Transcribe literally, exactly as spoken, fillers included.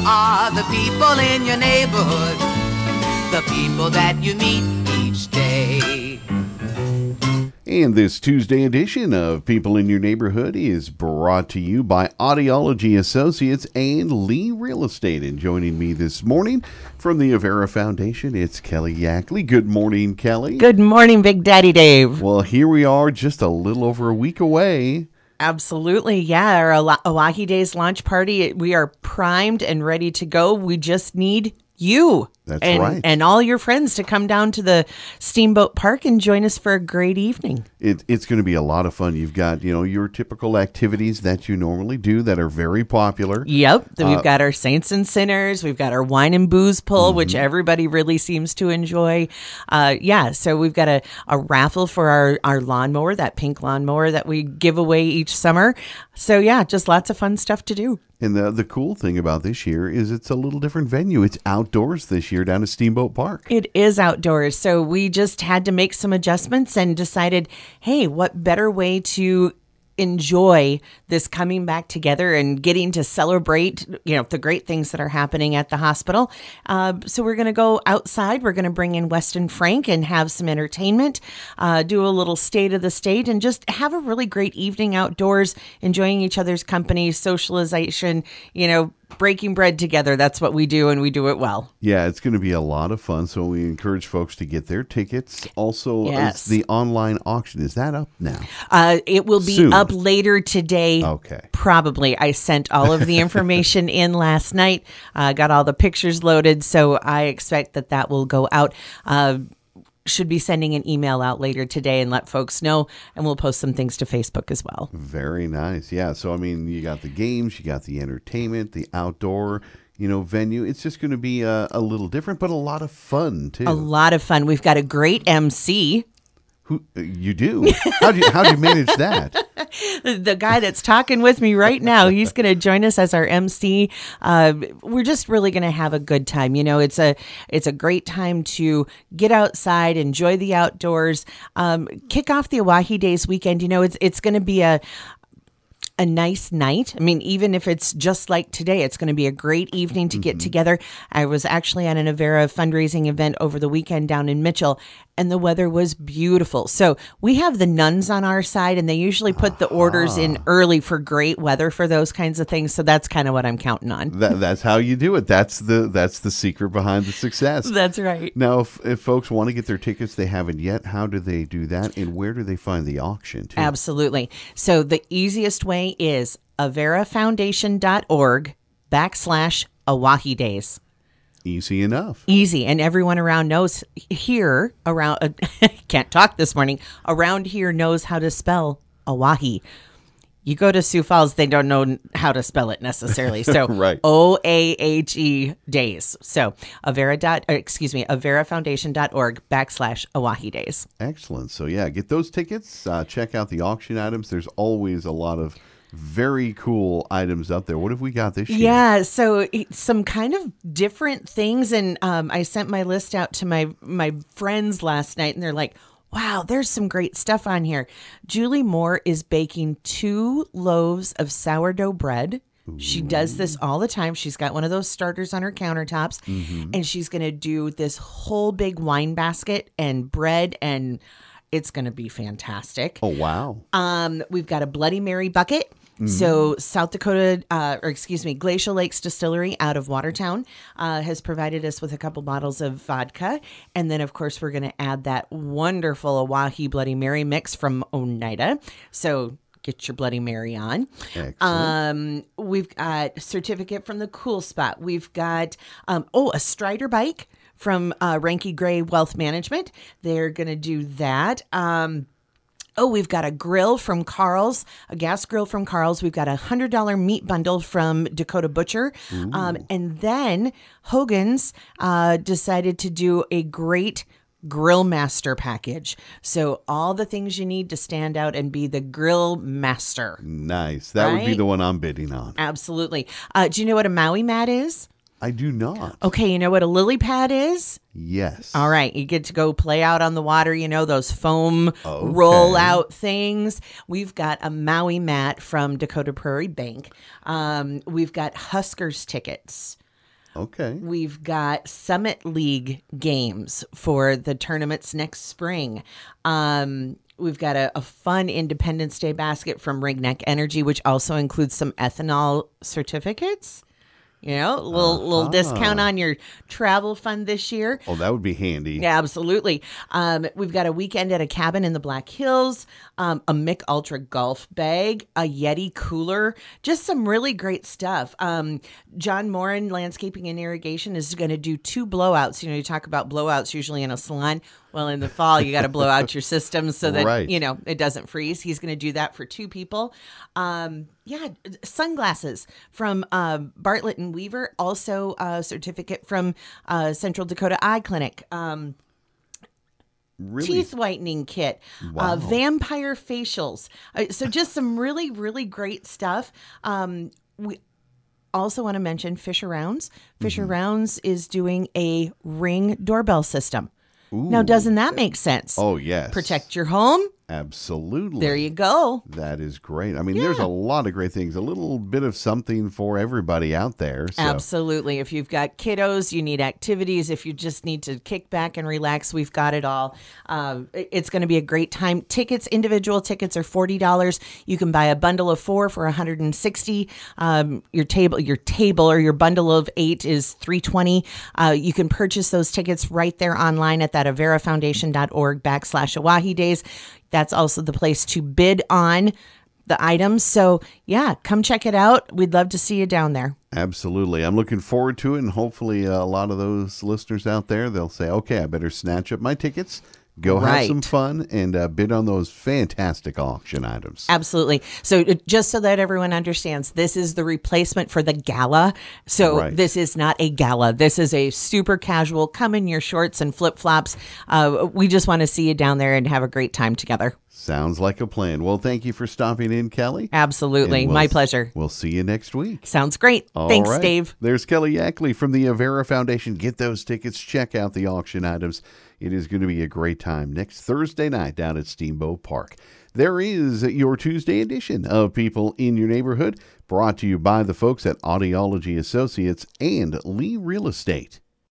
are the people in your neighborhood, the people that you meet each day. And this Tuesday edition of People in Your Neighborhood is brought to you by Audiology Associates and Lee Real Estate. And joining me this morning from the Avera Foundation, it's Kelly Yackley. Good morning, Kelly. Good morning, Big Daddy Dave. Well, here we are just a little over a week away. Absolutely. Yeah. Our Oahe Days launch party, we are primed and ready to go. We just need you. That's and, right. And all your friends to come down to the Steamboat Park and join us for a great evening. It, it's going to be a lot of fun. You've got, you know, your typical activities that you normally do that are very popular. Yep. Uh, We've got our Saints and Sinners. We've got our wine and booze pull, mm-hmm. which everybody really seems to enjoy. Uh, yeah. So we've got a, a raffle for our, our lawnmower, that pink lawnmower that we give away each summer. So yeah, just lots of fun stuff to do. And the the cool thing about this year is it's a little different venue. It's outdoors this year down at Steamboat Park. It is outdoors. So we just had to make some adjustments and decided, hey, what better way to enjoy this coming back together and getting to celebrate, you know, the great things that are happening at the hospital. Uh, so we're going to go outside. We're going to bring in Weston Frank and have some entertainment, uh, do a little state of the state, and just have a really great evening outdoors, enjoying each other's company, socialization, you know, breaking bread together. That's what we do, and we do it well. Yeah, it's going to be a lot of fun. So we encourage folks to get their tickets. Also, yes. Is the online auction, is that up now? Uh, it will be Soon. up later today. Okay. Probably. I sent all of the information in last night. Uh, got all the pictures loaded, so I expect that that will go out. Uh, should be sending an email out later today and let folks know, and we'll post some things to Facebook as well. Very nice. Yeah. So, I mean, you got the games, you got the entertainment, the outdoor, you know, venue. It's just going to be a, a little different, but a lot of fun, too. A lot of fun. We've got a great M C. Who you do? How do you, how do you manage that? The guy that's talking with me right now, he's going to join us as our M C. Uh, we're just really going to have a good time. You know, it's a it's a great time to get outside, enjoy the outdoors, um, kick off the Oahe Days weekend. You know, it's it's going to be a a nice night. I mean, even if it's just like today, it's going to be a great evening to get mm-hmm. together. I was actually at an Avera fundraising event over the weekend down in Mitchell, and the weather was beautiful. So we have the nuns on our side, and they usually put the orders in early for great weather for those kinds of things. So that's kind of what I'm counting on. That, that's how you do it. That's the that's the secret behind the success. That's right. Now, if, if folks want to get their tickets, they haven't yet, how do they do that? And where do they find the auction, too? Absolutely. So the easiest way is averafoundation.org backslash Oahe Days. Easy enough. Easy. And everyone around knows here, around, uh, can't talk this morning, around here knows how to spell Oahe. You go to Sioux Falls, they don't know how to spell it necessarily. So right. O A H E Days. So Avera dot, or excuse me, averafoundation.org backslash Oahe Days. Excellent. So yeah, get those tickets. Uh, check out the auction items. There's always a lot of very cool items up there. What have we got this year? Yeah, so some kind of different things. And um, I sent my list out to my, my friends last night, and they're like, wow, there's some great stuff on here. Julie Moore is baking two loaves of sourdough bread. Ooh. She does this all the time. She's got one of those starters on her countertops, mm-hmm. and she's going to do this whole big wine basket and bread, and it's going to be fantastic. Oh, wow. Um, we've got a Bloody Mary bucket. Mm-hmm. So South Dakota, uh, or excuse me, Glacial Lakes Distillery out of Watertown uh, has provided us with a couple bottles of vodka. And then, of course, we're going to add that wonderful Oahe Bloody Mary mix from Oneida. So get your Bloody Mary on. Excellent. Um, we've got a certificate from the Cool Spot. We've got, um, oh, a Strider bike from uh, Ranky Gray Wealth Management. They're going to do that. Um Oh, we've got a grill from Carl's, a gas grill from Carl's. We've got a one hundred dollars meat bundle from Dakota Butcher. Um, and then Hogan's uh, decided to do a great Grill Master package. So all the things you need to stand out and be the Grill Master. Nice. That right? would be the one I'm bidding on. Absolutely. Uh, do you know what a Maui mat is? I do not. Okay, you know what a lily pad is? Yes. All right, you get to go play out on the water, you know, those foam okay. roll out things. We've got a Maui mat from Dakota Prairie Bank. Um, we've got Huskers tickets. Okay. We've got Summit League games for the tournaments next spring. Um, we've got a, a fun Independence Day basket from Ringneck Energy, which also includes some ethanol certificates. You know, a little, Uh-huh. little discount on your travel fund this year. Oh, that would be handy. Yeah, absolutely. Um, we've got a weekend at a cabin in the Black Hills, um, a Mick Ultra golf bag, a Yeti cooler, just some really great stuff. Um, John Moran Landscaping and Irrigation is going to do two blowouts. You know, you talk about blowouts usually in a salon. Well, in the fall, you got to blow out your systems so that, Right. you know, it doesn't freeze. He's going to do that for two people. Um, yeah, sunglasses from uh, Bartlett and Weaver, also a certificate from uh, Central Dakota Eye Clinic. Um, Really? Teeth whitening kit, Wow. uh, vampire facials. Uh, so just some really, really great stuff. Um, we also want to mention Fisher Rounds. Fisher Mm-hmm. Rounds is doing a Ring doorbell system. Now, doesn't that make sense? Oh, yes. Protect your home. Absolutely. There you go. That is great. I mean, there's a lot of great things. A little bit of something for everybody out there. So. Absolutely. If you've got kiddos, you need activities. If you just need to kick back and relax, we've got it all. Um, it- it's going to be a great time. Tickets, individual tickets are forty dollars. You can buy a bundle of four for one hundred sixty dollars. Um, your table, your table or your bundle of eight is three hundred twenty dollars. Uh, you can purchase those tickets right there online at that averafoundation.org backslash Oahe Days. That's also the place to bid on the items. So, yeah, come check it out. We'd love to see you down there. Absolutely. I'm looking forward to it, and hopefully uh, a lot of those listeners out there, they'll say, okay, I better snatch up my tickets, go have Right. some fun, and uh, bid on those fantastic auction items. Absolutely. So uh, just so that everyone understands, this is the replacement for the gala. So Right. this is not a gala. This is a super casual, come in your shorts and flip flops. Uh, we just want to see you down there and have a great time together. Sounds like a plan. Well, thank you for stopping in, Kelly. Absolutely. And we'll- My pleasure. We'll see you next week. Sounds great. All Thanks, right. Dave. There's Kelly Yackley from the Avera Foundation. Get those tickets. Check out the auction items. It is going to be a great time next Thursday night down at Steamboat Park. There is your Tuesday edition of People in Your Neighborhood, brought to you by the folks at Audiology Associates and Lee Real Estate.